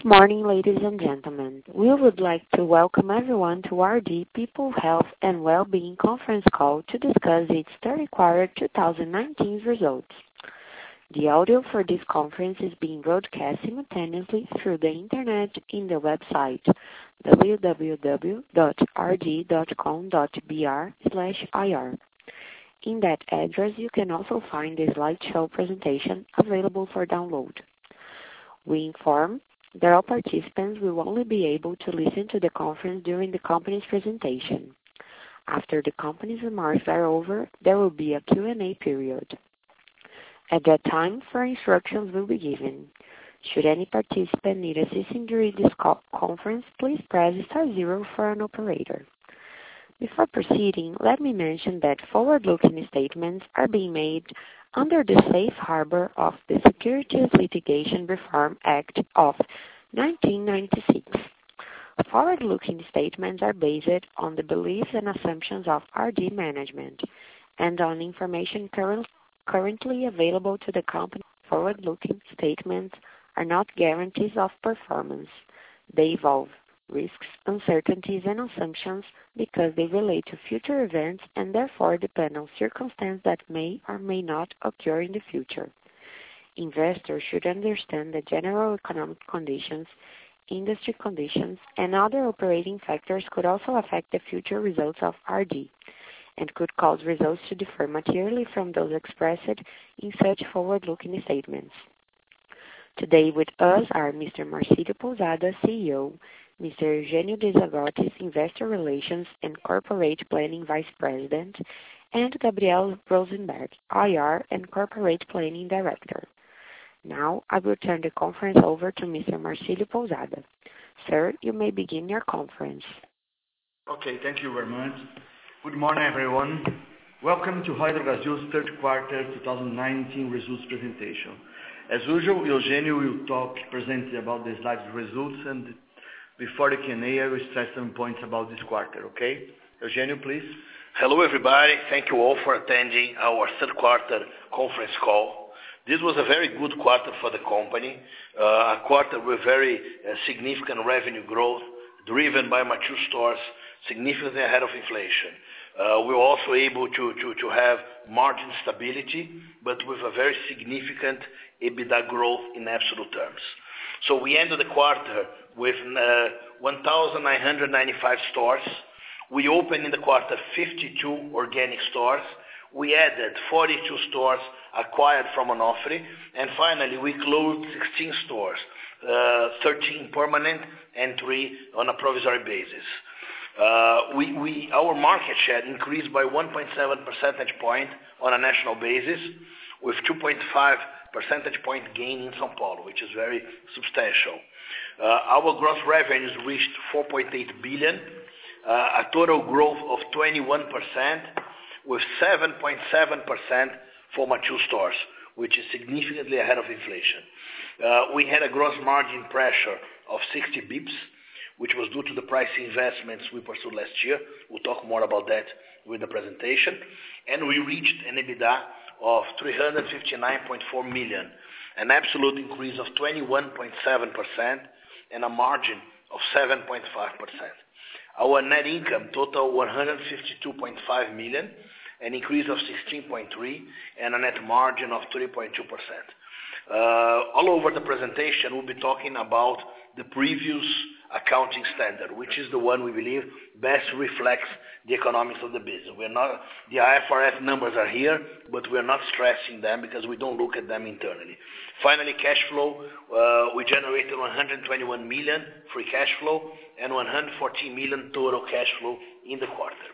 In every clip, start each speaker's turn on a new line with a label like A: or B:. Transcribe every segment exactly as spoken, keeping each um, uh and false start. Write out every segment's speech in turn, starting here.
A: morning, ladies and gentlemen. We would like to welcome everyone to R D People, Health and Well-being conference call to discuss its third quarter twenty nineteen results. The audio for this conference is being broadcast simultaneously through the internet in the website w w w dot r d dot com dot b r slash i r. In that address, you can also find the slideshow presentation available for download. We inform that all participants will only be able to listen to the conference during the company's presentation. After the company's remarks are over, there will be a Q and A period. At that time, further instructions will be given. Should any participant need assistance during this conference, please press star zero for an operator. Before proceeding, let me mention that forward-looking statements are being made under the safe harbor of the Securities Litigation Reform Act of nineteen ninety-six. Forward-looking statements are based on the beliefs and assumptions of R D management and on information current, currently available to the company. Forward-looking statements are not guarantees of performance. They involve risks, uncertainties, and assumptions because they relate to future events and therefore depend on circumstances that may or may not occur in the future. Investors should understand that general economic conditions, industry conditions, and other operating factors could also affect the future results of R D and could cause results to differ materially from those expressed in such forward-looking statements. Today with us are Mister Marcílio Pousada, C E O, Mister Eugenio de Zagottis, Investor Relations and Corporate Planning Vice President, and Gabriel Rosenberg, I R and Corporate Planning Director. Now, I will turn the conference over to Mister Marcílio Pousada. Sir, you may begin your conference.
B: Okay, thank you very much. Good morning, everyone. Welcome to Raia Drogasil's third quarter twenty nineteen results presentation. As usual, Eugenio will talk, present about the slides results, and before the Q and A, I will stress some points about this quarter, okay? Eugenio, please.
C: Hello, everybody. Thank you all for attending our third quarter conference call. This was a very good quarter for the company, uh, a quarter with very uh, significant revenue growth, driven by mature stores, significantly ahead of inflation. Uh, we were also able to, to, to have margin stability, but with a very significant EBITDA growth in absolute terms. So we ended the quarter with uh, one thousand nine hundred ninety-five stores. We opened in the quarter fifty-two organic stores. We added forty-two stores acquired from Onofre, and finally we closed sixteen stores, uh, thirteen permanent and three on a provisory basis. Uh, we, we, our market share increased by one point seven percentage point on a national basis, with two point five percentage point gain in São Paulo, which is very substantial. Uh, our gross revenues reached four point eight billion, uh, a total growth of twenty-one percent, with seven point seven percent for mature stores, which is significantly ahead of inflation. Uh, we had a gross margin pressure of sixty bips, which was due to the price investments we pursued last year. We'll talk more about that with the presentation. And we reached an EBITDA of three hundred fifty-nine point four million, an absolute increase of twenty-one point seven percent and a margin of seven point five percent. Our net income total one hundred fifty-two point five million, an increase of sixteen point three and a net margin of three point two percent. Uh, all over the presentation, we'll be talking about the previous accounting standard, which is the one we believe best reflects the economics of the business. We're not, the I F R S numbers are here, but we're not stressing them because we don't look at them internally. Finally, cash flow, uh, we generated one hundred twenty-one million free cash flow and one hundred fourteen million total cash flow in the quarter.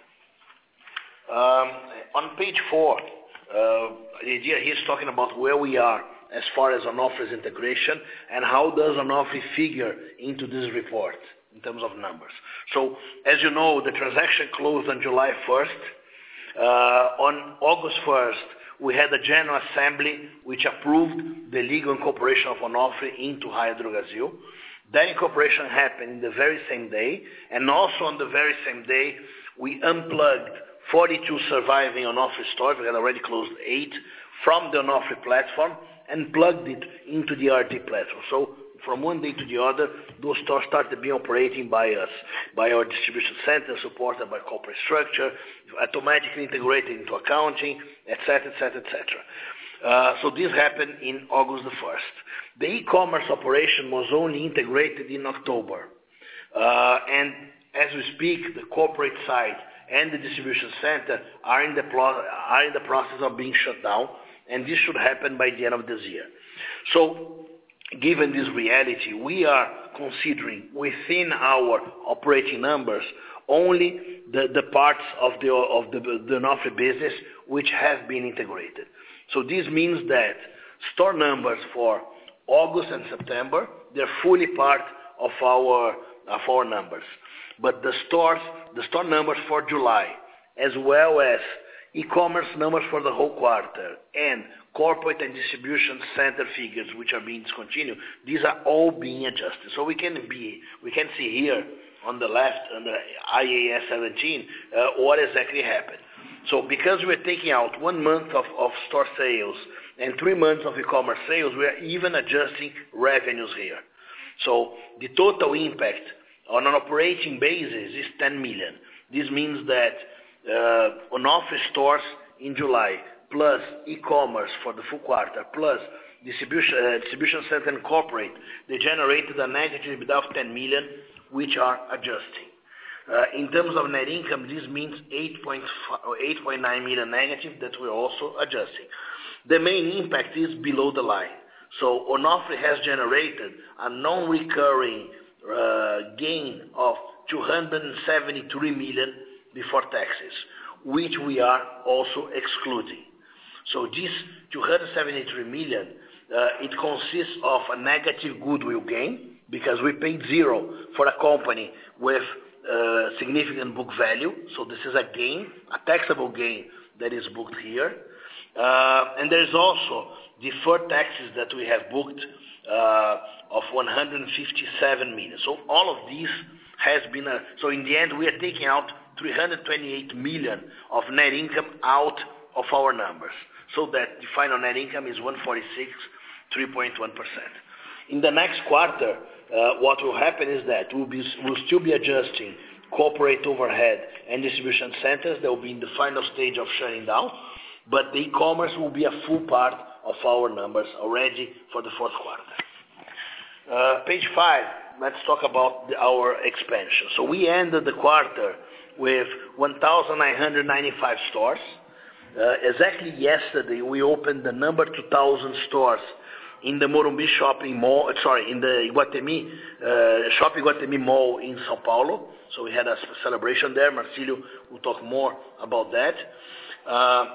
C: Um, on page four, uh, the idea here is talking about where we are as far as Onofre's integration and how does Onofre figure into this report in terms of numbers. So, as you know, the transaction closed on July first. Uh, on August first, we had a General Assembly which approved the legal incorporation of Onofre into Raia Drogasil. That incorporation happened the very same day, and also on the very same day, we unplugged forty-two surviving Onofre stores, we had already closed eight, from the Onofre platform, and plugged it into the R D platform. So from one day to the other, those stores started being operating by us, by our distribution center, supported by corporate structure, automatically integrated into accounting, et cetera, et cetera, et cetera. Uh, so this happened in August the first. The e-commerce operation was only integrated in October. Uh, and as we speak, the corporate side and the distribution center are in the, pro- are in the process of being shut down, and this should happen by the end of this year. So, given this reality, we are considering within our operating numbers only the, the parts of the of the, the Onofre business which have been integrated. So this means that store numbers for August and September, they're fully part of our of our numbers. But the stores, the store numbers for July, as well as e-commerce numbers for the whole quarter, and corporate and distribution center figures which are being discontinued, these are all being adjusted. So we can be, we can see here on the left under I A S seventeen uh, what exactly happened. So because we're taking out one month of, of store sales and three months of e-commerce sales, we are even adjusting revenues here. So the total impact on an operating basis is ten million. This means that uh, Onofre stores in July, plus e-commerce for the full quarter, plus distribution, uh, distribution center and corporate, they generated a negative EBITDA of ten million, which are adjusting. Uh, in terms of net income, this means eight point nine million negative that we're also adjusting. The main impact is below the line. So Onofre has generated a non-recurring uh, gain of two hundred seventy-three million before taxes, which we are also excluding. So this two hundred seventy-three million, uh, it consists of a negative goodwill gain, because we paid zero for a company with uh, significant book value. So this is a gain, a taxable gain that is booked here. Uh, and there's also deferred taxes that we have booked uh, of one hundred fifty-seven million. So all of these has been, a, so in the end we are taking out three hundred twenty-eight million of net income out of our numbers. So that the final net income is one forty-six, three point one percent. In the next quarter, uh, what will happen is that we'll, be, we'll still be adjusting corporate overhead and distribution centers. They will be in the final stage of shutting down, but the e-commerce will be a full part of our numbers already for the fourth quarter. Uh, page five, let's talk about the, our expansion. So we ended the quarter with one thousand nine hundred ninety-five stores. Uh, exactly yesterday, we opened the number two thousand stores in the Morumbi Shopping Mall, sorry, in the Iguatemi, uh, Shopping Iguatemi Mall in São Paulo. So we had a celebration there. Marcilio will talk more about that. Uh,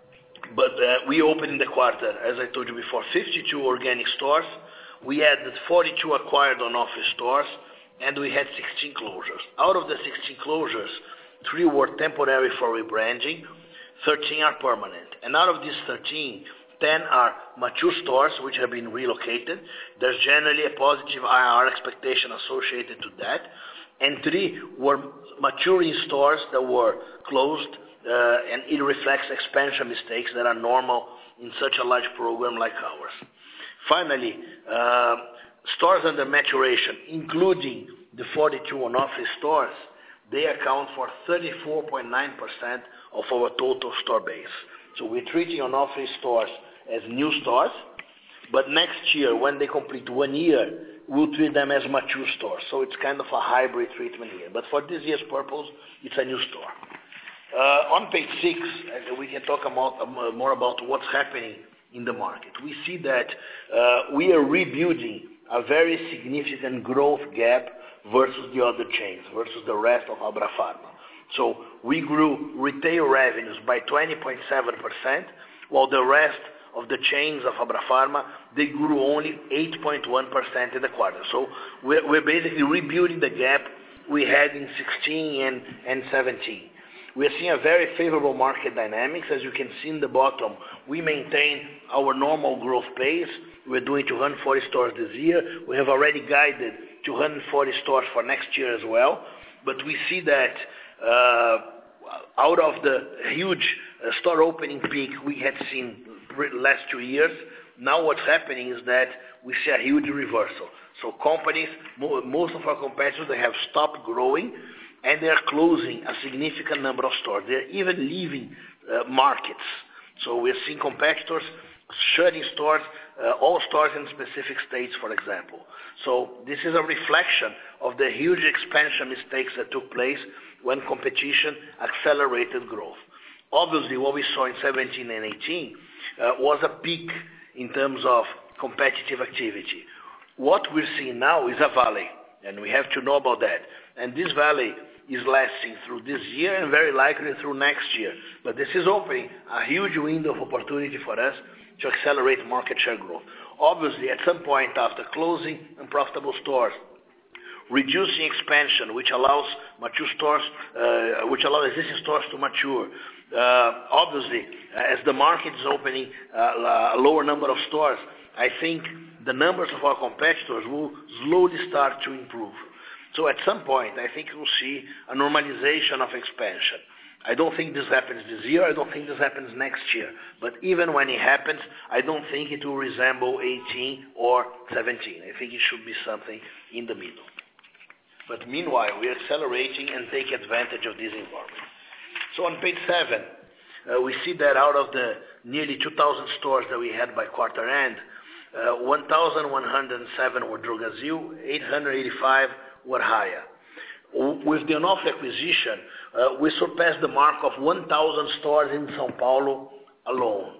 C: but uh, we opened in the quarter, as I told you before, fifty-two organic stores. We added forty-two acquired Onofre stores, and we had sixteen closures. Out of the sixteen closures, three were temporary for rebranding, thirteen are permanent. And out of these thirteen, ten are mature stores which have been relocated. There's generally a positive I R R expectation associated to that. And three were maturing stores that were closed, uh, and it reflects expansion mistakes that are normal in such a large program like ours. Finally, uh, stores under maturation, including the forty-two Onofre stores, they account for thirty-four point nine percent of our total store base. So we're treating Onofre stores as new stores, but next year, when they complete one year, we'll treat them as mature stores. So it's kind of a hybrid treatment here. But for this year's purpose, it's a new store. Uh, on page six, uh, we can talk about, uh, more about what's happening in the market. We see that uh, we are rebuilding a very significant growth gap versus the other chains, versus the rest of Abrafarma. So we grew retail revenues by twenty point seven percent, while the rest of the chains of Abrafarma, they grew only eight point one percent in the quarter. So we're, we're basically rebuilding the gap we had in sixteen and, and seventeen. We're seeing a very favorable market dynamics. As you can see in the bottom, we maintain our normal growth pace. We're doing two hundred forty stores this year. We have already guided two hundred forty stores for next year as well. But we see that uh, out of the huge uh, store opening peak we had seen last two years, now what's happening is that we see a huge reversal. So companies, mo- most of our competitors, they have stopped growing, and they are closing a significant number of stores. They're even leaving uh, markets. So we're seeing competitors shutting stores, uh, all stores in specific states, for example. So this is a reflection of the huge expansion mistakes that took place when competition accelerated growth. Obviously, what we saw in seventeen and eighteen uh, was a peak in terms of competitive activity. What we're seeing now is a valley, and we have to know about that. And this valley is lasting through this year and very likely through next year. But this is opening a huge window of opportunity for us to accelerate market share growth. Obviously, at some point after closing unprofitable stores, reducing expansion, which allows mature stores, uh, which allows existing stores to mature. Uh, obviously, as the market is opening uh, a lower number of stores, I think the numbers of our competitors will slowly start to improve. So at some point, I think we'll see a normalization of expansion. I don't think this happens this year. I don't think this happens next year. But even when it happens, I don't think it will resemble eighteen or seventeen. I think it should be something in the middle. But meanwhile, we are accelerating and take advantage of this environment. So on page seven, uh, we see that out of the nearly two thousand stores that we had by quarter end, uh, one thousand one hundred seven were Drogasil, eight hundred eighty-five were Raia. With the Onofre acquisition, uh, we surpassed the mark of one thousand stores in São Paulo alone.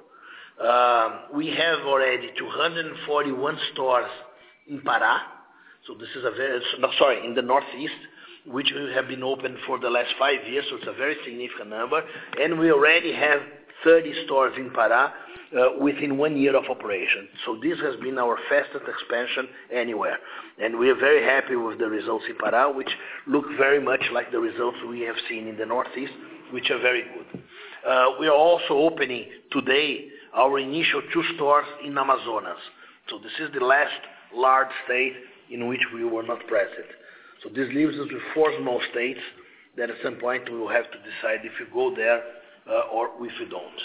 C: Uh, we have already two hundred forty-one stores in Pará. So this is a very, no, sorry, in the Northeast, which have been open for the last five years, so it's a very significant number. And we already have thirty stores in Pará uh, within one year of operation. So this has been our fastest expansion anywhere. And we are very happy with the results in Pará, which look very much like the results we have seen in the Northeast, which are very good. Uh, we are also opening today our initial two stores in Amazonas. So this is the last large state in which we were not present. So this leaves us with four small states that at some point we will have to decide if you go there uh, or if you don't.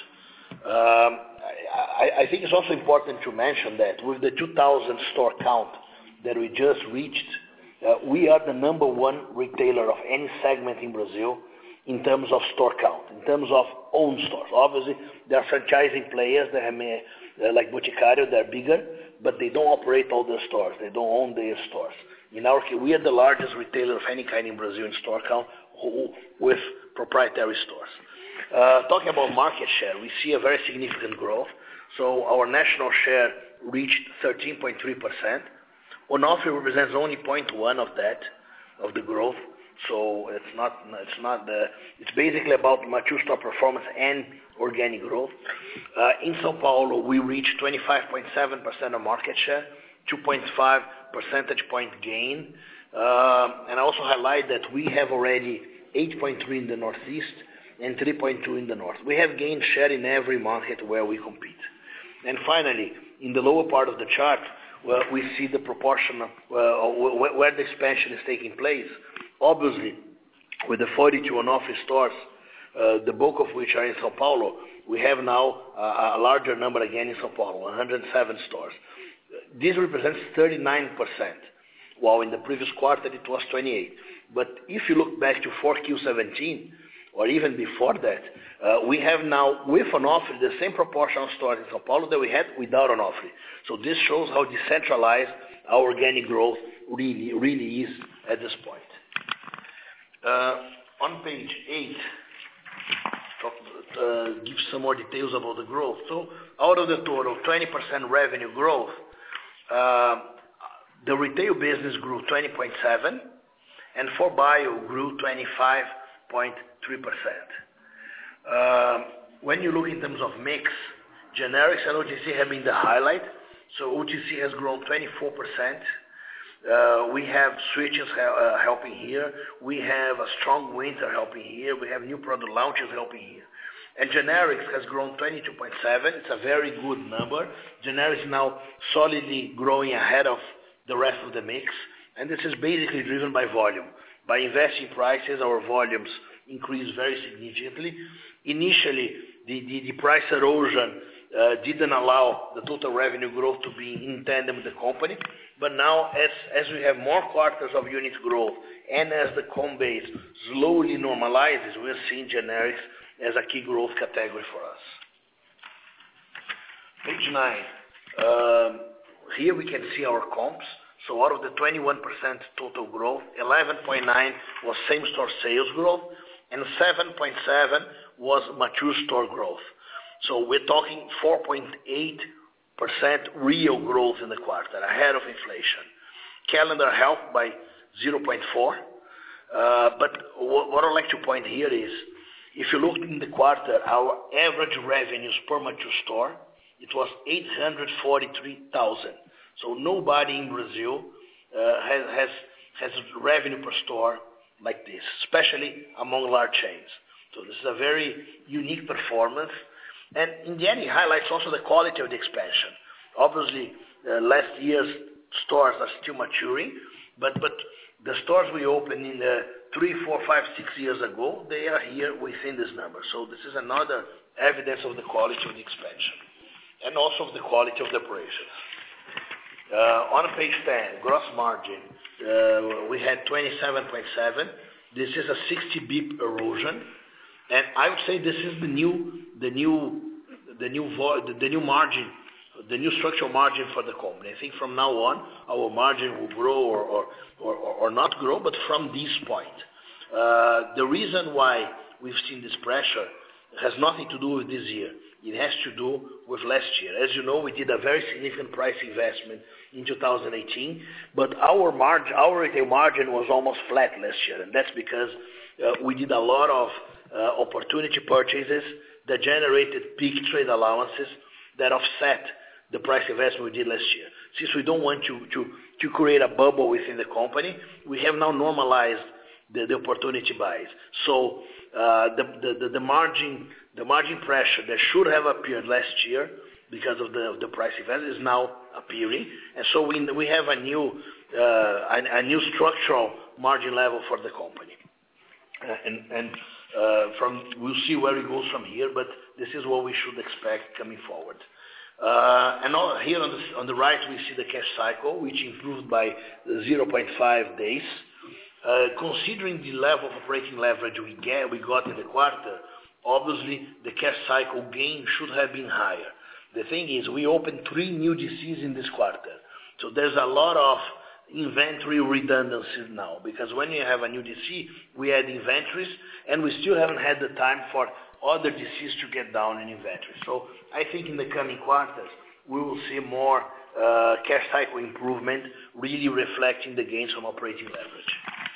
C: Um, I, I think it's also important to mention that with the two thousand store count that we just reached, uh, we are the number one retailer of any segment in Brazil in terms of store count, in terms of own stores. Obviously, there are franchising players that have, uh, like Boticário, they're bigger, but they don't operate all their stores. They don't own their stores. In our case, we are the largest retailer of any kind in Brazil in store count who, with proprietary stores. Uh, talking about market share, we see a very significant growth. So our national share reached thirteen point three percent. Onofre represents only zero point one of that, of the growth. So it's not, it's not the, it's basically about mature store performance and organic growth. Uh, in São Paulo, we reached twenty-five point seven percent of market share, two point five percentage point gain. Uh, and I also highlight that we have already eight point three in the Northeast and three point two in the North. We have gained share in every market where we compete. And finally, in the lower part of the chart, well, we see the proportion of uh, where the expansion is taking place. Obviously, with the forty-two Onofre stores, uh, the bulk of which are in São Paulo, we have now uh, a larger number again in São Paulo, one hundred seven stores. This represents thirty-nine percent, while in the previous quarter it was twenty-eight. But if you look back to four Q seventeen, or even before that, uh, we have now, with Onofre, the same proportion of stores in São Paulo that we had without Onofre. So this shows how decentralized our organic growth really, really is at this point. Uh, on page eight, talk, uh, give some more details about the growth. So out of the total twenty percent revenue growth, uh, the retail business grew twenty point seven, and four Bio grew twenty-five point three percent. Uh, when you look in terms of mix, generics and O T C have been the highlight. So O T C has grown twenty-four percent. Uh, we have switches uh, helping here. We have a strong winter helping here. We have new product launches helping here. And generics has grown twenty-two point seven. It's a very good number. Generics now solidly growing ahead of the rest of the mix. And this is basically driven by volume. By investing prices, our volumes increase very significantly. Initially, the, the, the price erosion uh, didn't allow the total revenue growth to be in tandem with the company. But now, as, as we have more quarters of unit growth and as the comp base slowly normalizes, we're seeing generics as a key growth category for us. Page nine. Um, here we can see our comps. So out of the twenty-one percent total growth, eleven point nine was same-store sales growth, and seven point seven was mature store growth. So we're talking four point eight percent real growth in the quarter, ahead of inflation. Calendar helped by zero point four. Uh, but what, what I'd like to point here is, if you look in the quarter, our average revenues per mature store, it was eight hundred forty-three thousand. So nobody in Brazil uh, has, has, has revenue per store like this, especially among large chains. So this is a very unique performance. And in the end, it highlights also the quality of the expansion. Obviously, uh, last year's stores are still maturing, but, but the stores we opened in uh, three, four, five, six years ago, they are here within this number. So this is another evidence of the quality of the expansion and also of the quality of the operations. Uh, on page ten, gross margin, uh, we had twenty-seven point seven. This is a sixty basis point erosion, and I would say this is the new, the new, the new, vo- the, the new margin, the new structural margin for the company. I think from now on, our margin will grow or or, or, or not grow, but from this point. Uh, the reason why we've seen this pressure has nothing to do with this year. It has to do with last year. As you know, we did a very significant price investment in two thousand eighteen, but our margin, our retail margin was almost flat last year, and that's because uh, we did a lot of uh, opportunity purchases that generated peak trade allowances that offset the price investment we did last year. Since we don't want to, to, to create a bubble within the company, we have now normalized the, the opportunity buys. So uh, the, the, the margin the margin pressure that should have appeared last year because of the, of the price event is now appearing, and so we, we have a new uh, a, a new structural margin level for the company, uh, and, and uh, from we'll see where it goes from here, but this is what we should expect coming forward. Uh, and all, here on the, on the right we see the cash cycle, which improved by zero point five days. Uh, considering the level of operating leverage we get we got in the quarter, obviously the cash cycle gain should have been higher. The thing is, we opened three new D Cs in this quarter. So there's a lot of inventory redundancies now, because when you have a new D C, we add inventories, and we still haven't had the time for other D Cs to get down in inventory. So I think in the coming quarters, we will see more uh, cash cycle improvement, really reflecting the gains from operating leverage.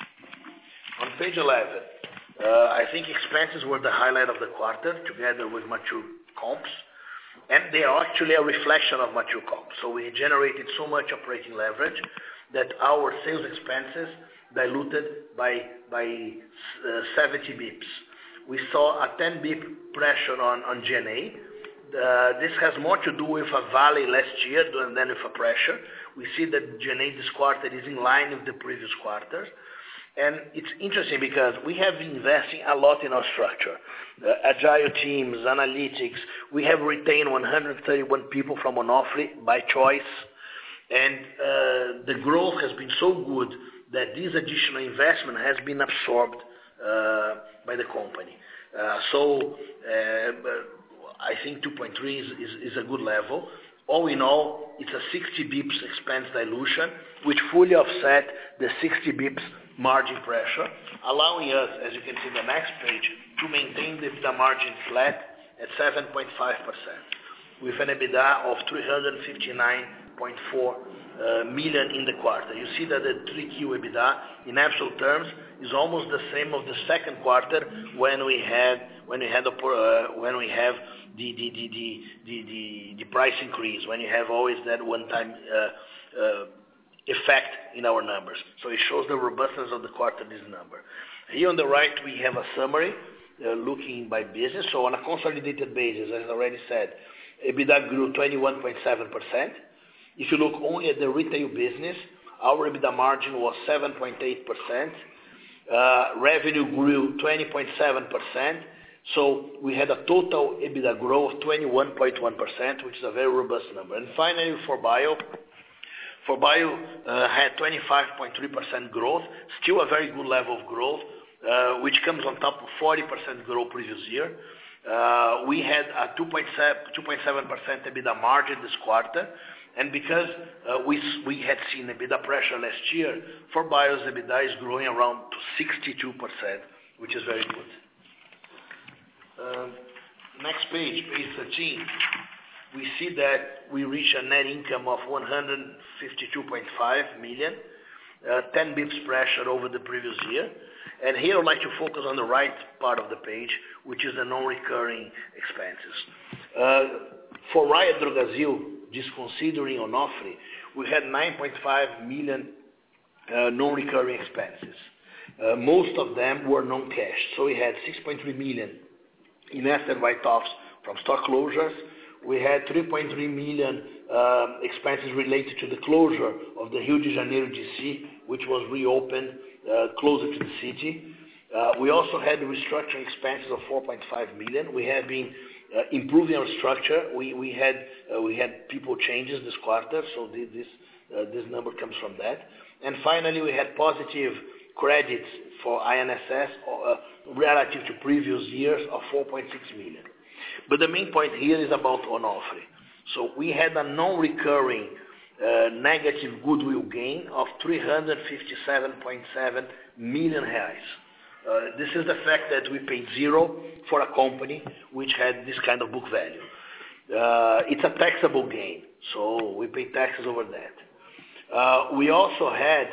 C: On page eleven, uh, I think expenses were the highlight of the quarter, together with mature comps. And they are actually a reflection of mature comps. So we generated so much operating leverage that our sales expenses diluted by by uh, seventy basis points. We saw a ten basis point pressure on, on G and A. Uh, this has more to do with a valley last year than with a pressure. We see that G and A this quarter is in line with the previous quarters. And it's interesting because we have been investing a lot in our structure. Uh, agile teams, analytics. We have retained one hundred thirty-one people from Onofre by choice. And uh, the growth has been so good that this additional investment has been absorbed uh, by the company. Uh, so uh, I think two point three is, is, is a good level. All in all, it's a sixty basis points expense dilution, which fully offset the sixty basis points margin pressure, allowing us, as you can see in the next page, to maintain the EBITDA margin flat at seven point five percent, with an EBITDA of three hundred fifty-nine point four uh, million in the quarter. You see that the three Q EBITDA, in absolute terms, is almost the same of the second quarter when we had when we had uh, when we have the the, the the the the the price increase, when you have always that one-time uh, uh, effect in our numbers. So it shows the robustness of the quarter, this number. Here on the right, we have a summary uh, looking by business. So on a consolidated basis, as I already said, EBITDA grew twenty-one point seven percent. If you look only at the retail business, our EBITDA margin was seven point eight percent. Uh, revenue grew twenty point seven percent. So we had a total EBITDA growth of twenty-one point one percent, which is a very robust number. And finally, for Bio, for Bio uh, had twenty-five point three percent growth, still a very good level of growth, uh, which comes on top of forty percent growth previous year. Uh, we had a two point seven percent EBITDA margin this quarter, and because uh, we we had seen EBITDA pressure last year, for Bio's EBITDA is growing around to sixty-two percent, which is very good. Uh, next page, page thirteen, we see that we reach a net income of one hundred fifty-two point five million, uh, ten bips pressure over the previous year. And here I'd like to focus on the right part of the page, which is the non-recurring expenses. Uh, for Raia Drogasil, just considering Onofre, we had nine point five million uh, non-recurring expenses. Uh, most of them were non-cash. So we had six point three million in asset write-offs from store closures. We had three point three million uh, expenses related to the closure of the Rio de Janeiro D C, which was reopened uh, closer to the city. Uh, we also had restructuring expenses of four point five million. We have been uh, improving our structure. We, we had uh, we had people changes this quarter, so this this, uh, this number comes from that. And finally, we had positive credits for I N S S uh, relative to previous years of four point six million. But the main point here is about Onofre. So we had a non-recurring uh, negative goodwill gain of three hundred fifty-seven point seven million reais. Uh, this is the fact that we paid zero for a company which had this kind of book value. Uh, it's a taxable gain, so we pay taxes over that. Uh, we also had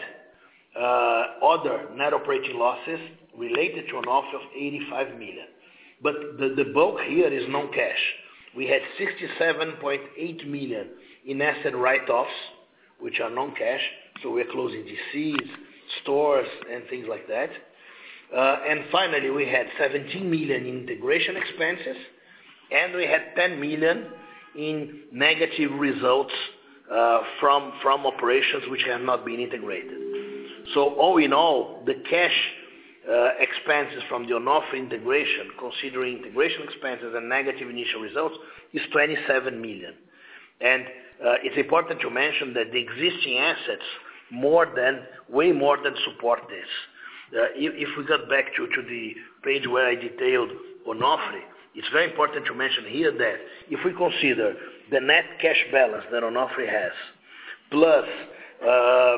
C: uh, other net operating losses related to Onofre of eighty-five million. But the, the bulk here is non-cash. We had sixty-seven point eight million in asset write-offs, which are non-cash, so we're closing D Cs, stores, and things like that. Uh, and finally, we had seventeen million in integration expenses, and we had ten million in negative results uh, from, from operations which have not been integrated. So all in all, the cash uh, expenses from the Onofre integration, considering integration expenses and negative initial results, is twenty-seven million. And uh, it's important to mention that the existing assets more than, way more than support this. Uh, if, if we got back to, to the page where I detailed Onofre, it's very important to mention here that if we consider the net cash balance that Onofre has, plus uh,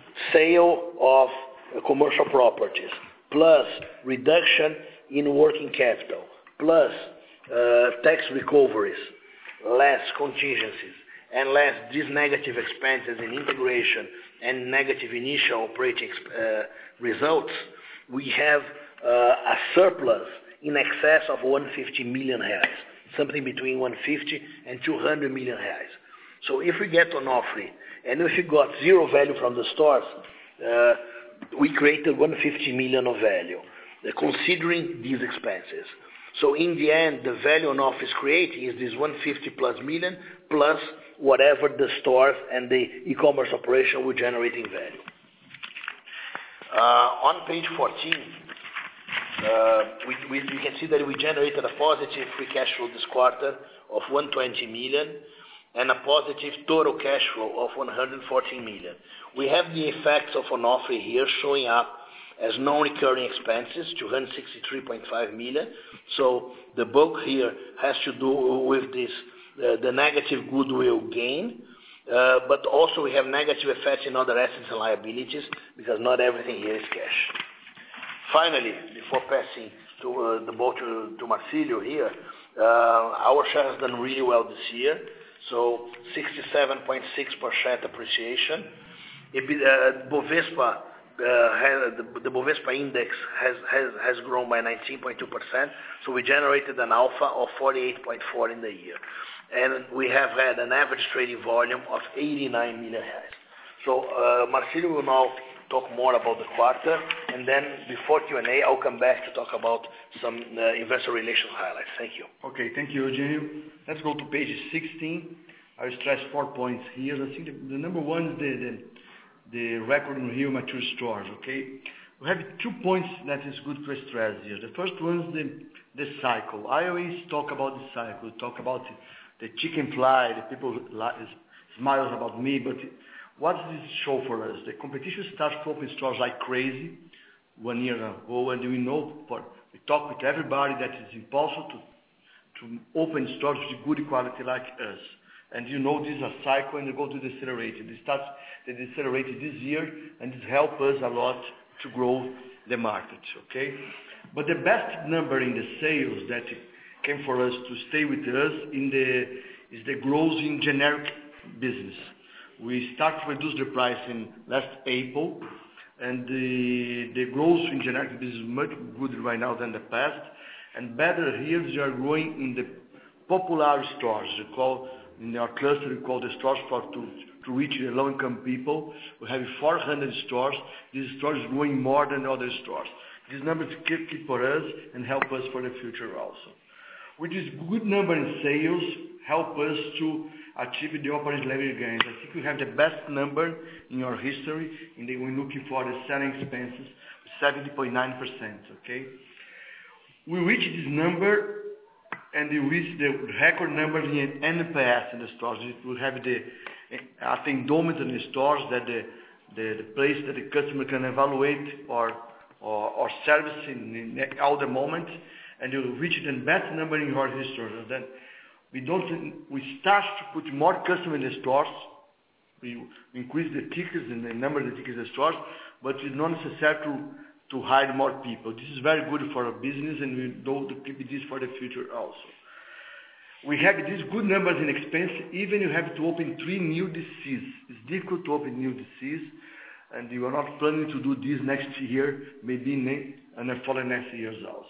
C: sale of uh, commercial properties, plus reduction in working capital, plus uh, tax recoveries, less contingencies, and less these negative expenses in integration and negative initial operating uh, results, we have uh, a surplus in excess of one hundred fifty million reais, something between one hundred fifty and two hundred million reais. So if we get Onofre, and if we got zero value from the stores, uh, we created one hundred fifty million of value, uh, considering these expenses. So in the end, the value Onofre is creating is this one hundred fifty plus million plus whatever the stores and the e-commerce operation were generating value. Uh, on page fourteen, uh, we, we, we can see that we generated a positive free cash flow this quarter of one hundred twenty million and a positive total cash flow of one hundred fourteen million. We have the effects of Onofre here showing up as non-recurring expenses, two hundred sixty-three point five million. So the bulk here has to do with this, uh, the negative goodwill gain, uh, but also we have negative effects in other assets and liabilities because not everything here is cash. Finally, before passing to uh, the ball to, to Marcilio here, uh, our share has done really well this year. So sixty-seven point six percent appreciation. It be, uh, Bovespa Uh, has, the, the Bovespa index has, has, has grown by nineteen point two percent, so we generated an alpha of forty-eight point four in the year. And we have had an average trading volume of eighty-nine million reais. So uh, Marcilio will now talk more about the quarter, and then before Q and A, I'll come back to talk about some uh, investor relations highlights. Thank you.
B: Okay, thank you, Eugenio. Let's go to page sixteen. I'll stress four points here. I think the, the number one is the, the the record in Rio mature stores, okay? we have two points that is good to stress here. The first one is the, the cycle. I always talk about the cycle, talk about the, the chicken fly, the people li- smiles about me, but what does this show for us? The competition starts to open stores like crazy one year ago, and we know, for, we talk with everybody that it's impossible to, to open stores with good quality like us. And you know this is a cycle and you go to decelerate. It starts to decelerate this year and it helps us a lot to grow the market, okay? But the best number in the sales that came for us to stay with us in the, is the growth in generic business. We start to reduce the price in last April, and the, the growth in generic business is much good right now than the past. And better here, we are growing in the popular stores. We call, in our cluster, we call the stores for to, to reach the low-income people. We have four hundred stores. These stores are growing more than the other stores. These numbers keep, keep for us and help us for the future also. With this good number in sales, help us to achieve the operating leverage gains. I think we have the best number in our history in the, when looking for the selling expenses, seventy point nine percent, okay? We reached this number and we reached the record numbers in N P S in the stores. We have the attendometer in the stores, that the, the, the place that the customer can evaluate our, our, our service in, in all the moments, and you reach the best number in our history. And then we don't, we start to put more customers in the stores. We increase the tickets and the number of the tickets in the stores, but it's not necessary to, to hire more people. This is very good for our business, and we know to keep this for the future also. We have these good numbers in expense, even you have to open three new D Cs. It's difficult to open new D Cs, and we are not planning to do this next year, maybe in the following next years also.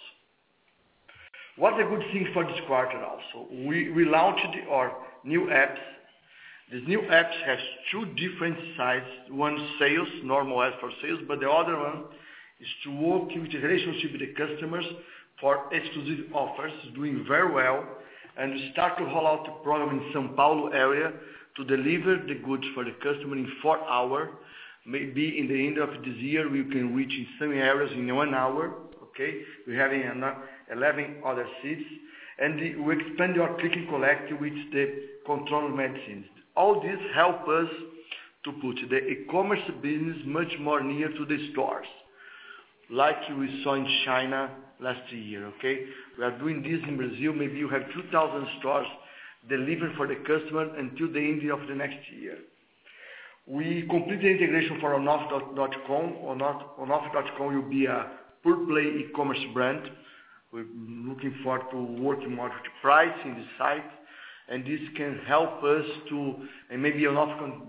B: What's a good thing for this quarter also? We, we launched our new apps. These new apps has two different sides. One sales, normal ads for sales, but the other one is to work with the relationship with the customers for exclusive offers, doing very well. And we start to roll out the program in São Paulo area to deliver the goods for the customer in four hours. Maybe in the end of this year, we can reach in some areas in one hour, okay? We're having eleven other seats. And the, we expand our click and collect with the controlled medicines. All this help us to put the e-commerce business much more near to the stores, like we saw in China last year, okay? We are doing this in Brazil. Maybe you have two thousand stores delivered for the customer until the end of the next year. We complete the integration for onoff dot com. onoff dot com will be a pure play e-commerce brand. We're looking forward to working more with price in the site, and this can help us to, and maybe onoff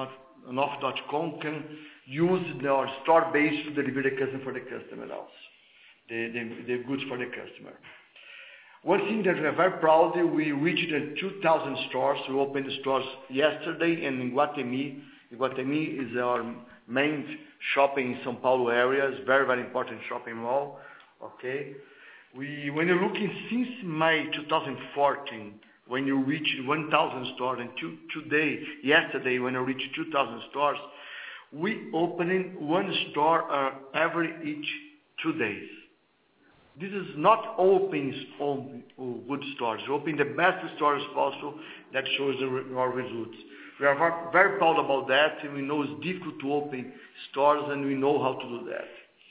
B: dot com can use our store base to deliver the customer for the customer also, the, the, the goods for the customer. One thing that we are very proud of, we reached two thousand stores. We opened the stores yesterday and in Iguatemi. Iguatemi is our main shopping in São Paulo area. It's very, very important shopping mall, okay? We, when you're looking since May two thousand fourteen, when you reach one thousand stores, and to, today, yesterday, when you reach two thousand stores, we opening one store uh, every each two days. This is not opening on good stores. We open the best stores possible that shows the, our results. We are very proud about that, and we know it's difficult to open stores, and we know how to do that.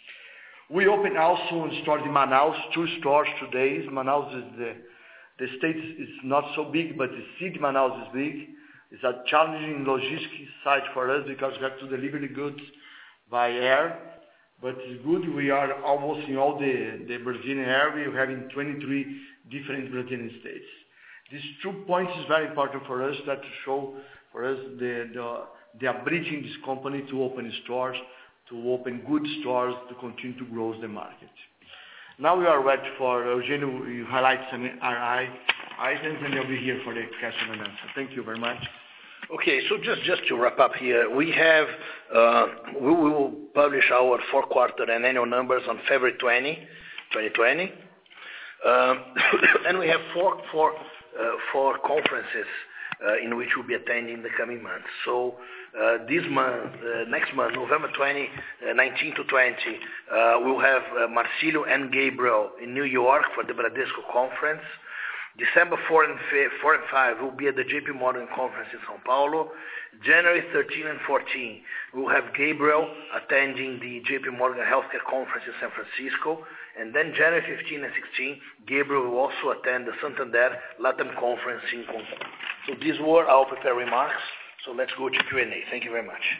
B: We open also stores in Manaus, two stores today. Manaus is the, the state is not so big, but the city Manaus is big. It's a challenging logistics side for us because we have to deliver the goods by air. But it's good, we are almost in all the, the Brazilian area. We have in twenty-three different Brazilian states. These two points is very important for us, that to show for us the, the, the ability in this company to open stores, to open good stores, to continue to grow the market. Now we are ready for Eugenio to highlight some R I items, and I'll be here for the question and answer. Thank you very much.
C: Okay, so just, just to wrap up here, we have, uh, we will publish our fourth quarter and annual numbers on February twentieth, twenty twenty. Um, and we have four, four, uh, four conferences uh, in which we'll be attending in the coming months. So uh, this month, uh, next month, November twentieth, uh, nineteen to twenty, uh, we'll have uh, Marcilio and Gabriel in New York for the Bradesco conference. December fourth and fifth will be at the J P Morgan conference in São Paulo. January thirteenth and fourteenth, we'll have Gabriel attending the J P Morgan Healthcare Conference in San Francisco. And then January fifteenth and sixteenth, Gabriel will also attend the Santander Latam Conference in Cancun. So these were our prepared remarks. So let's go to Q and A. Thank you very much.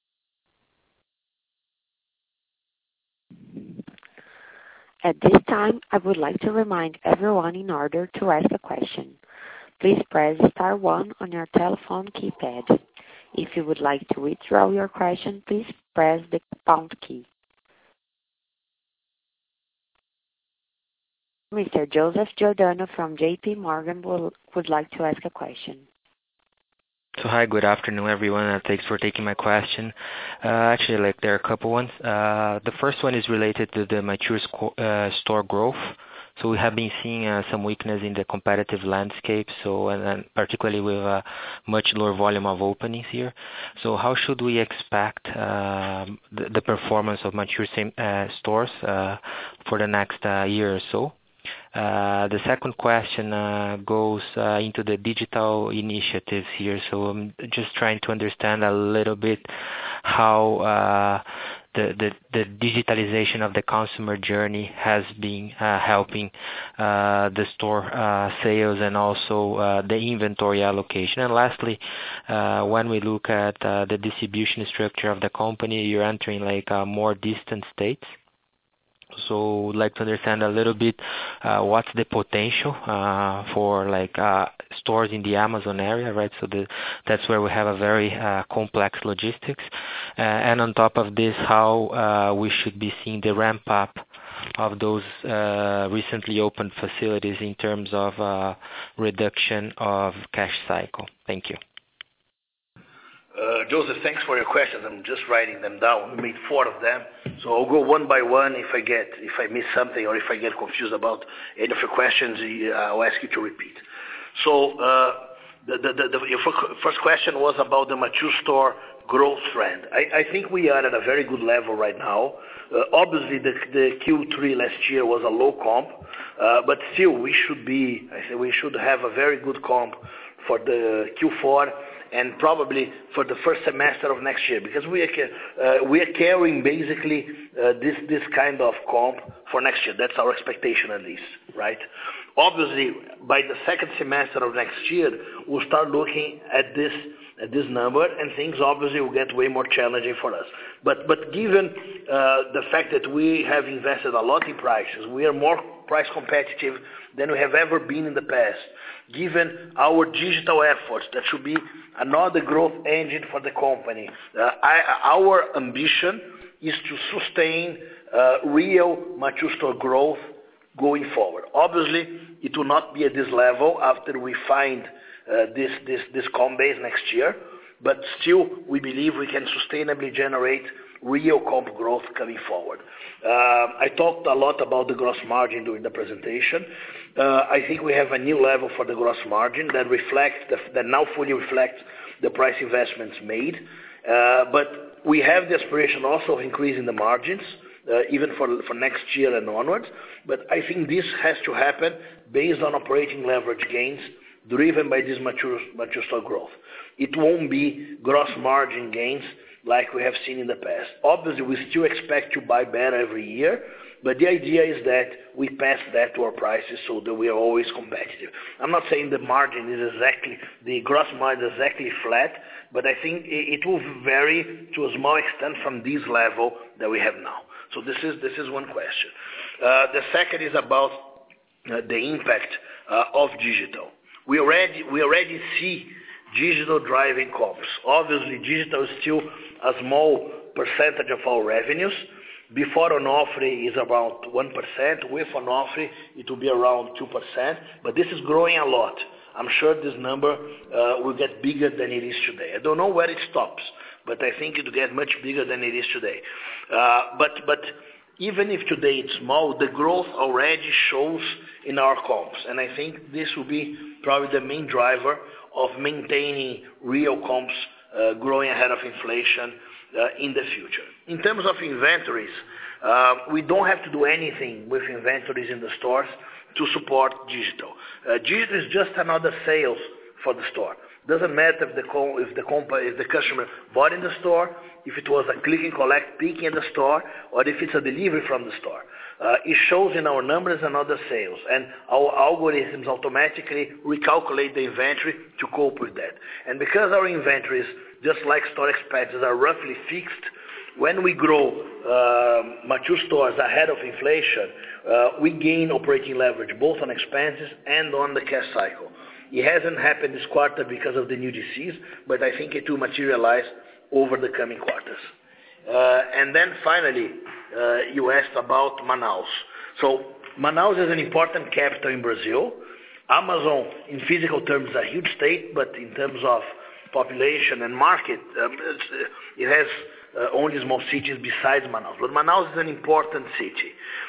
A: At this time, I would like to remind everyone in order to ask a question. Please press star one on your telephone keypad. If you would like to withdraw your question, please press the pound key. Mister Joseph Giordano from J P Morgan will, would like to ask a question.
D: So hi, good afternoon, everyone. Uh, thanks for taking my question. Uh, actually, like there are a couple ones. Uh, the first one is related to the mature sco- uh, store growth. So we have been seeing uh, some weakness in the competitive landscape. So and, and particularly with a much lower volume of openings here. So how should we expect uh, the, the performance of mature same, uh, stores uh, for the next uh, year or so? Uh, the second question uh, goes uh, into the digital initiatives here. So I'm just trying to understand a little bit how uh, the, the, the digitalization of the consumer journey has been uh, helping uh, the store uh, sales and also uh, the inventory allocation. And lastly, uh, when we look at uh, the distribution structure of the company, you're entering like uh, more distant states. So I'd like to understand a little bit uh, what's the potential uh, for like uh, stores in the Amazon area, right? So the, that's where we have a very uh, complex logistics. Uh, and on top of this, how uh, we should be seeing the ramp up of those uh, recently opened facilities in terms of uh, reduction of cash cycle. Thank you.
C: Uh, Joseph, thanks for your questions. I'm just writing them down. We made four of them, so I'll go one by one. If I get, if I miss something, or if I get confused about any of your questions, I'll ask you to repeat. So uh, the, the, the, the, your first question was about the mature store growth trend. I, I think we are at a very good level right now. Uh, obviously, the, the Q three last year was a low comp, uh, but still we should be. I think we should have a very good comp for the Q four. And probably for the first semester of next year, because we are uh, we are carrying basically uh, this this kind of comp for next year. That's our expectation at least, right? Obviously, by the second semester of next year, we'll start looking at this at this number, and things obviously will get way more challenging for us. But but given uh, the fact that we have invested a lot in prices, we are more price competitive than we have ever been in the past. Given our digital efforts, that should be another growth engine for the company. Uh, I, our ambition is to sustain uh, real mature store growth going forward. Obviously, it will not be at this level after we find uh, this, this, this comp base next year, but still we believe we can sustainably generate real comp growth coming forward. Uh, I talked a lot about the gross margin during the presentation. Uh, I think we have a new level for the gross margin that reflects, the, that now fully reflects the price investments made. Uh, but we have the aspiration also of increasing the margins, uh, even for, for next year and onwards. But I think this has to happen based on operating leverage gains driven by this mature, mature store growth. It won't be gross margin gains like we have seen in the past. Obviously, we still expect to buy better every year, but the idea is that we pass that to our prices so that we are always competitive. I'm not saying the margin is exactly, the gross margin is exactly flat, but I think it will vary to a small extent from this level that we have now. So this is this is one question. Uh, the second is about uh, the impact uh, of digital. We already we already see digital driving comps. Obviously, digital is still a small percentage of our revenues. Before Onofre is about one percent. With Onofre, it will be around two percent. But this is growing a lot. I'm sure this number uh, will get bigger than it is today. I don't know where it stops, but I think it will get much bigger than it is today. Uh, but but even if today it's small, the growth already shows in our comps. And I think this will be probably the main driver of maintaining real comps uh, growing ahead of inflation uh, in the future. In terms of inventories, uh, we don't have to do anything with inventories in the stores to support digital. Uh, digital is just another sales for the store. Doesn't matter if the co- if the company, if the customer bought in the store, if it was a click and collect pick in the store, or if it's a delivery from the store. Uh, it shows in our numbers another sales, and our algorithms automatically recalculate the inventory to cope with that. And because our inventories, just like store expenses, are roughly fixed, when we grow uh, mature stores ahead of inflation, uh, we gain operating leverage both on expenses and on the cash cycle. It hasn't happened this quarter because of the new D Cs, but I think it will materialize over the coming quarters. Uh, and then finally, uh, you asked about Manaus. So Manaus is an important capital in Brazil. Amazon, in physical terms, is a huge state, but in terms of population and market, um, it's, it has uh, only small cities besides Manaus. But Manaus is an important city.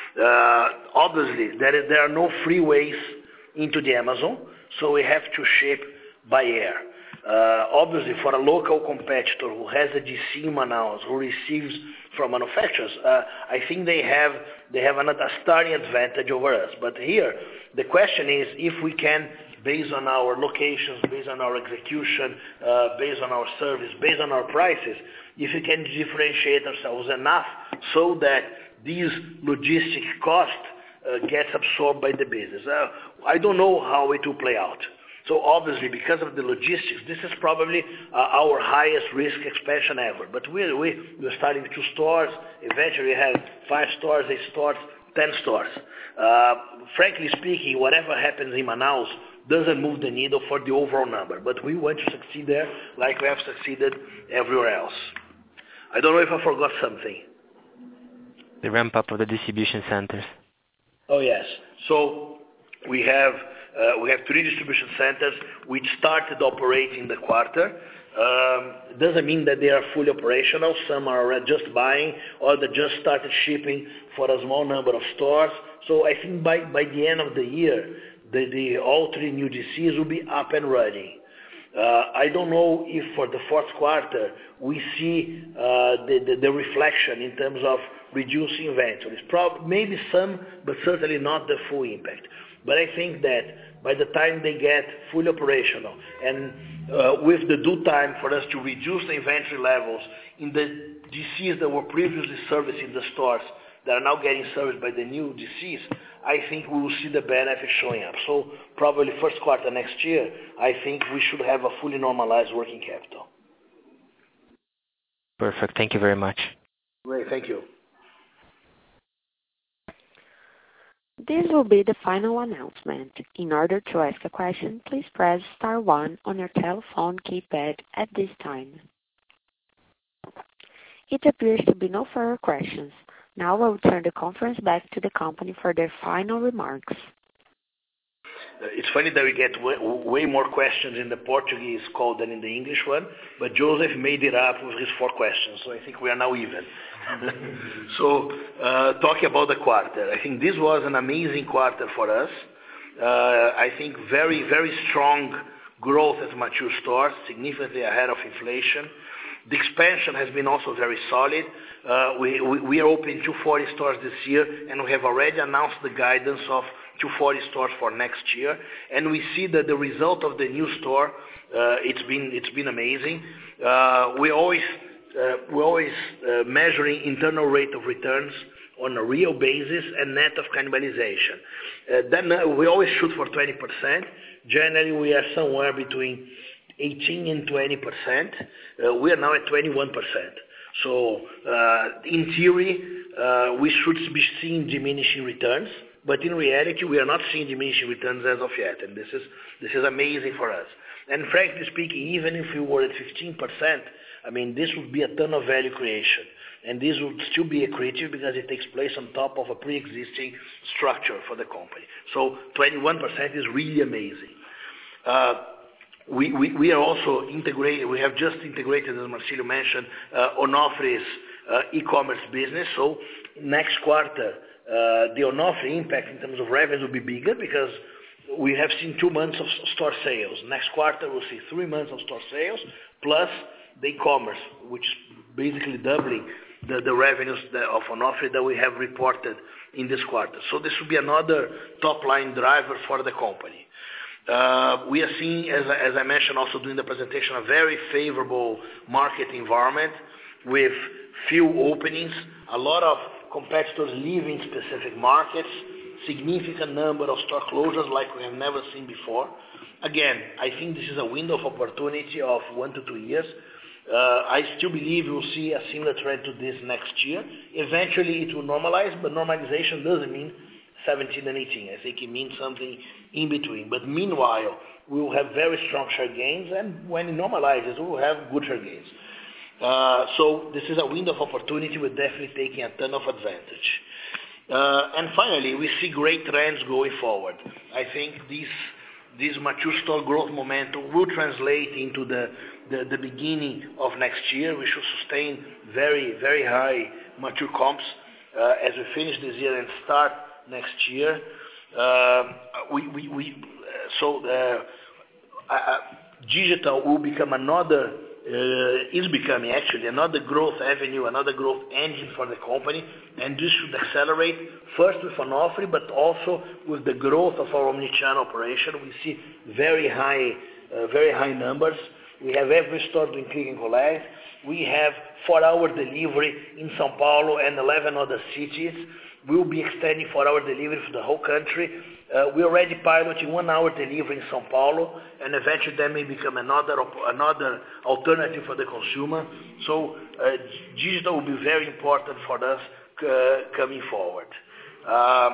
C: Uh, obviously, there, is, there are no freeways into the Amazon, so we have to ship by air. Uh, obviously, for a local competitor who has a D C in Manaus, who receives from manufacturers, uh, I think they have they have another starting advantage over us. But here, the question is if we can, based on our locations, based on our execution, uh, based on our service, based on our prices, if we can differentiate ourselves enough so that these logistic cost uh, gets absorbed by the business. Uh, I don't know how it will play out. So obviously, because of the logistics, this is probably uh, our highest risk expansion ever. But we, we, we're starting with two stores. Eventually, we have five stores, eight stores, ten stores. Uh, frankly speaking, whatever happens in Manaus doesn't move the needle for the overall number. But we want to succeed there like we have succeeded everywhere else. I don't know if I forgot something.
D: The ramp-up of the distribution centers.
C: Oh, yes. So we have... Uh, we have three distribution centers which started operating the quarter. Um, doesn't mean that they are fully operational. Some are just buying, or they just started shipping for a small number of stores. So I think by, by the end of the year, the, the, all three new D Cs will be up and running. Uh, I don't know if for the fourth quarter we see uh, the, the, the reflection in terms of reducing inventories. Prob- maybe some, but certainly not the full impact. But I think that by the time they get fully operational and uh, with the due time for us to reduce the inventory levels in the D Cs that were previously servicing the stores that are now getting serviced by the new D Cs, I think we will see the benefit showing up. So probably first quarter next year, I think we should have a fully normalized working capital.
D: Perfect. Thank you very much.
C: Great. Thank you.
A: This will be the final announcement. In order to ask a question, please press star one on your telephone keypad at this time. It appears to be no further questions. Now I will turn the conference back to the company for their final remarks.
C: It's funny that we get way, way more questions in the Portuguese call than in the English one, but Joseph made it up with his four questions, so I think we are now even. So, uh, talking about the quarter, I think this was an amazing quarter for us. Uh, I think very, very strong growth at mature stores, significantly ahead of inflation. The expansion has been also very solid. Uh, we, we, we are opening two hundred forty stores this year, and we have already announced the guidance of two hundred forty stores for next year. And we see that the result of the new store, uh, it's been it's been amazing. Uh, we always uh, we're always uh, measuring internal rate of returns on a real basis and net of cannibalization. Uh, then uh, we always shoot for twenty percent. Generally, we are somewhere between eighteen and twenty percent. Uh, we are now at twenty-one percent. So, uh, in theory, uh, we should be seeing diminishing returns, but in reality, we are not seeing diminishing returns as of yet, and this is this is amazing for us. And frankly speaking, even if we were at fifteen percent, I mean, this would be a ton of value creation, and this would still be accretive because it takes place on top of a pre-existing structure for the company. So, twenty-one percent is really amazing. Uh, We, we, we are also integrated, we have just integrated, as Marcilio mentioned, uh, Onofre's uh, e-commerce business. So next quarter, uh, the Onofre impact in terms of revenue will be bigger because we have seen two months of store sales. Next quarter, we'll see three months of store sales, plus the e-commerce, which is basically doubling the, the revenues that, of Onofre that we have reported in this quarter. So this will be another top-line driver for the company. Uh, we are seeing, as, as I mentioned also during the presentation, a very favorable market environment with few openings, a lot of competitors leaving specific markets, significant number of store closures like we have never seen before. Again, I think this is a window of opportunity of one to two years. Uh, I still believe we'll see a similar trend to this next year. Eventually it will normalize, but normalization doesn't mean seventeen and eighteen. I think it means something in between. But meanwhile, we will have very strong share gains, and when it normalizes, we will have good share gains. Uh, so this is a window of opportunity. We're definitely taking a ton of advantage. Uh, and finally, we see great trends going forward. I think this this mature store growth momentum will translate into the, the, the beginning of next year. We should sustain very, very high mature comps uh, as we finish this year and start next year. Uh, we, we, we, so uh, uh, digital will become another Uh, is becoming actually another growth avenue, another growth engine for the company, and this should accelerate first with Onofre, but also with the growth of our omnichannel operation. We see very high, uh, very high numbers. We have every store doing click and collect. We have four-hour delivery in São Paulo and eleven other cities. We will be extending four-hour delivery for the whole country. Uh, we're already piloting one-hour delivery in São Paulo, and eventually that may become another another alternative for the consumer. So uh, digital will be very important for us uh, coming forward. Uh,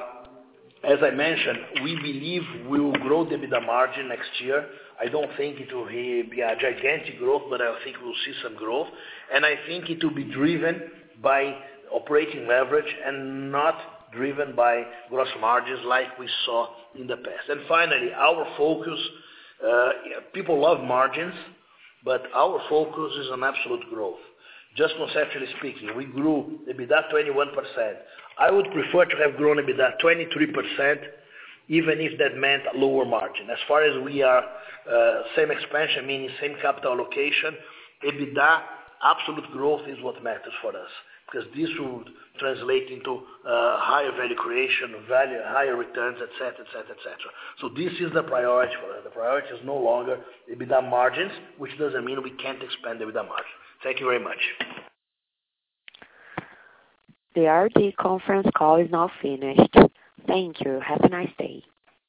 C: as I mentioned, we believe we will grow the EBITDA margin next year. I don't think it will be a gigantic growth, but I think we'll see some growth, and I think it will be driven by operating leverage and not driven by gross margins like we saw in the past. And finally, our focus, uh, people love margins, but our focus is on absolute growth. Just conceptually speaking, we grew EBITDA twenty-one percent. I would prefer to have grown EBITDA twenty-three percent, even if that meant a lower margin. As far as we are, uh, same expansion, meaning same capital allocation, EBITDA, absolute growth is what matters for us, because this would translate into uh, higher value creation, value, higher returns, et cetera, et cetera, et cetera. So this is the priority for us. The priority is no longer EBITDA margins, which doesn't mean we can't expand the EBITDA margin. Thank you very much.
A: The R D conference call is now finished. Thank you. Have a nice day.